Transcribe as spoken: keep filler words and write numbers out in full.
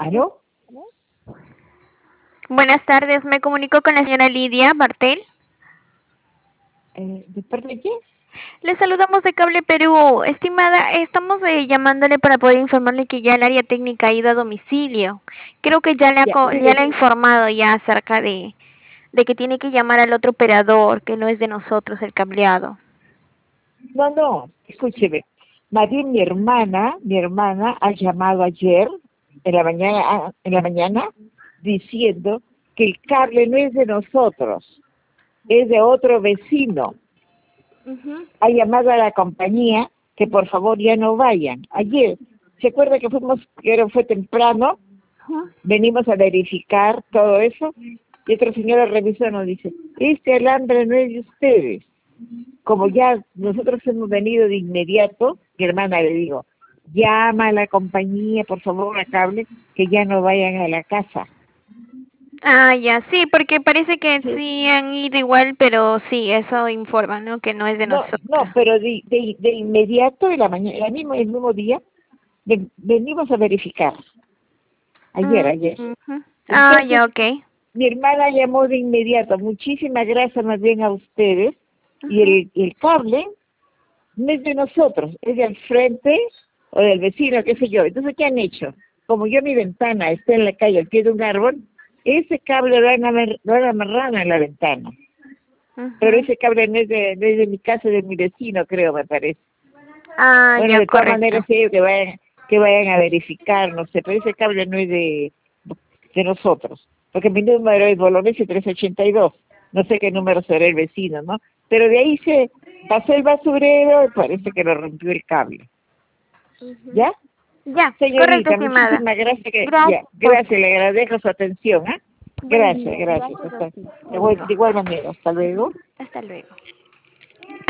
¿Aló? Buenas tardes, me comunico con la señora Lidia Bartel. Eh, ¿de parte de quién? Le saludamos de Cable Perú. Estimada, estamos eh, llamándole para poder informarle que ya el área técnica ha ido a domicilio. Creo que ya le ha, Ya, co- ya mire, le ha informado ya acerca de, de que tiene que llamar al otro operador, que no es de nosotros el cableado. no, no, escúcheme. Más bien mi hermana, mi hermana ha llamado ayer, en la mañana, ah, en la mañana, diciendo que el cable no es de nosotros, es de otro vecino. Ujú. Ha llamado a la compañía que por favor ya no vayan. Ayer, ¿se acuerda que fuimos, que era- fue temprano? Ujú. Venimos a verificar todo eso y otra señora revisó y nos dice, este alambre no es de ustedes. Como ya nosotros hemos venido de inmediato, mi hermana le digo, llama a la compañía, por favor, a cable, que ya no vayan a la casa. Ah, ya, sí, porque parece que Sí. sí han ido igual, pero sí, eso informa, ¿no? Que no es de No, nosotros. no, pero de, de, de inmediato, en la mañana, el mismo, el mismo día, ven- venimos a verificar. Ayer, Mm, ayer. ujú. Ah, Entonces, ya, ok. mi hermana llamó de inmediato. Muchísimas gracias más bien a ustedes. Y Ujú. el, el cable no es de nosotros, es del frente o del vecino, qué sé yo. Entonces, ¿qué han hecho? Como yo mi ventana está en la calle, al pie de un árbol, ese cable lo han, amer- lo han amarrado en la ventana. Pero Ujú. ese cable no es de, no es de mi casa, es de mi vecino, creo, me parece. Ah, Bueno, ya, de todas correcto. maneras, sí, que vayan, que vayan a verificar, no sé, pero ese cable no es de, de nosotros. Porque mi número es Bolognesi trescientos ochenta y dos. No sé qué número será el vecino, ¿no? Pero de ahí se pasó el basurero y parece que lo rompió el cable. Ujú. ¿Ya? Ya, correcto, Señorita, estimada. muchísimas gracias. Que, ya, Gracias. gracias, le agradezco su atención. ¿Ah? Buen Gracias, día. gracias. Gracias a Hasta, ti. de, igual, Listo. de igual manera, hasta luego. Hasta luego.